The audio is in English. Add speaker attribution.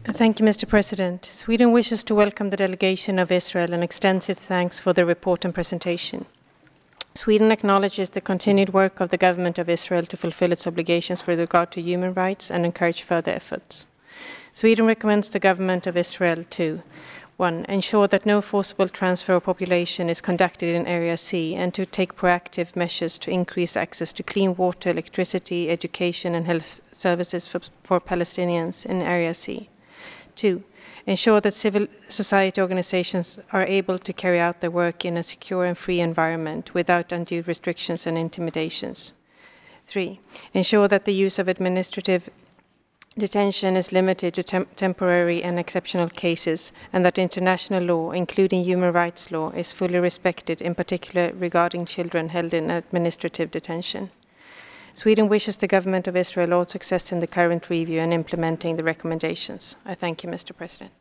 Speaker 1: Thank you, Mr. President. Sweden wishes to welcome the delegation of Israel and extends its thanks for the report and presentation. Sweden acknowledges the continued work of the government of Israel to fulfill its obligations with regard to human rights and encourage further efforts. Sweden recommends the government of Israel to 1. Ensure that no forcible transfer of population is conducted in Area C and to take proactive measures to increase access to clean water, electricity, education and health services for Palestinians in Area C. 2. Ensure that civil society organizations are able to carry out their work in a secure and free environment without undue restrictions and intimidations. 3. Ensure that the use of administrative detention is limited to temporary and exceptional cases, and that international law, including human rights law, is fully respected, in particular regarding children held in administrative detention. Sweden wishes the government of Israel all success in the current review and implementing the recommendations. I thank you, Mr. President.